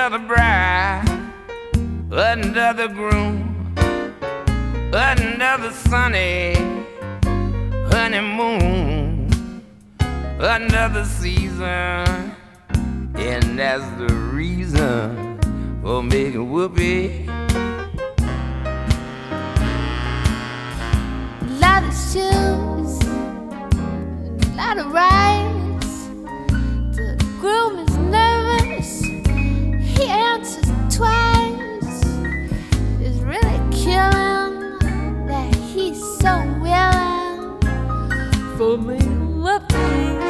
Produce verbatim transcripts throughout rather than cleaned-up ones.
another bride, another groom, another sunny honeymoon, another season, and that's the reason for making whoopee. A lot of shoes, a lot of rides. The groom is nervous, he answers twice. It's really killing that he's so willing for me whoopee.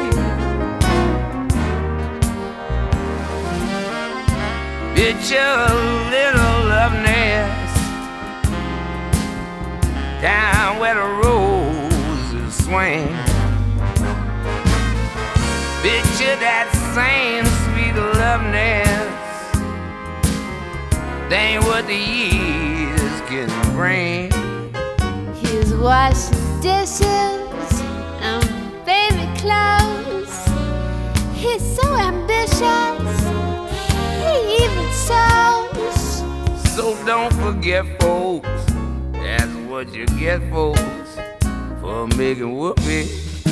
Picture a little love nest down where the roses swing. Picture that same sweet love nest. That ain't what the years can bring. He's washing dishes and baby clothes. He's so ambitious, he even sews. So don't forget, folks, that's what you get, folks, for making whoopee.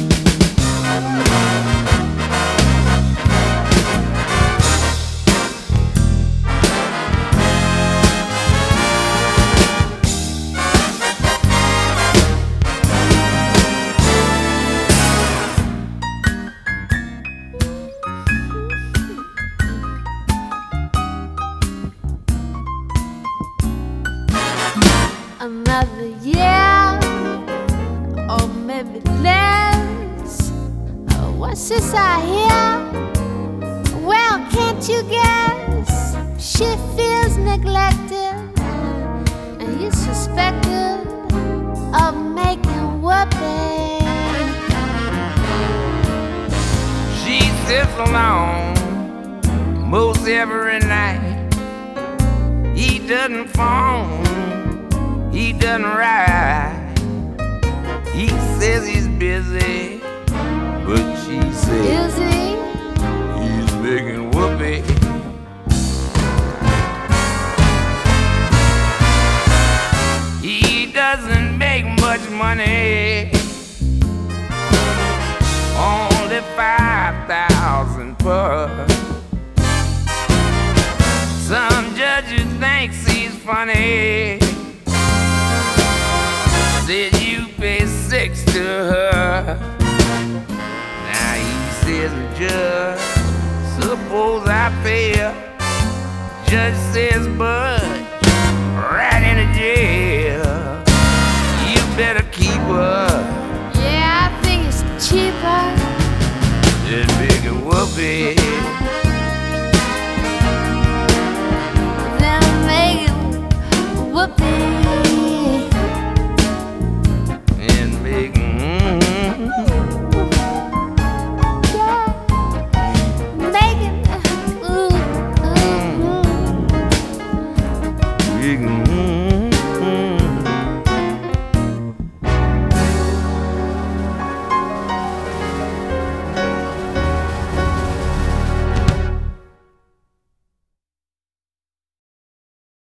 Another year, or maybe less. Oh, what's this I hear? Well, can't you guess? She feels neglected, and he's suspected of making whoopee. She sits alone most every night. He doesn't phone, he doesn't ride. He says he's busy, but she says Is he? he's making whoopee. He doesn't make much money, only five thousand per. Some judges thinks he's funny, said you pay six to her. Now he says, Judge, suppose I pay her. Judge says, Bud,